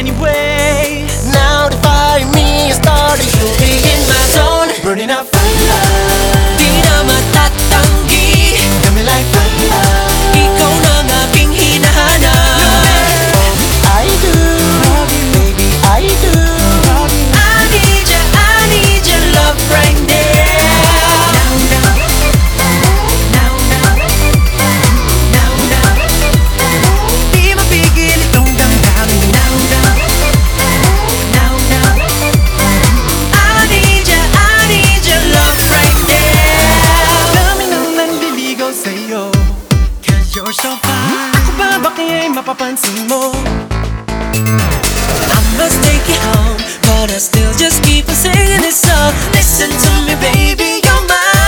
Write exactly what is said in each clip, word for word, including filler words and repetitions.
anyway. Now the fire in me is starting to be in my zone. Burning up fire, Di na matatanggi, got me like fire. ikaw na ang aking hinahanap. I do, baby I do. I need ya, I need your love right now. Now, now, now, now, now, now. Di mapigil itong damdamin. Now, now, now, now. I need ya, I need your love right now. Dami nang nanliligaw sa'yo, 'cause you're so fine. Ako ba ba kaya'y mapapansin mo? I must take you home, but I still just keep on singing this song. Listen to me, baby, you're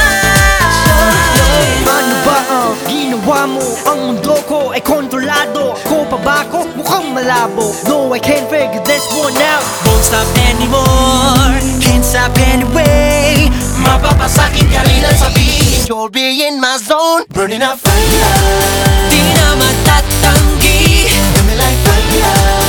mine. Ano ba ang ginawa mo? Ang mundo ko ay kontrolado. Ako pa ba ako? Mukhang malabo. No, I can't figure this one out. Won't stop anymore, can't stop anyway. Mapapasakin ka rin ang sabihin. You'll be in my zone. Burning up fire, Di na matatanggi, got me like fire.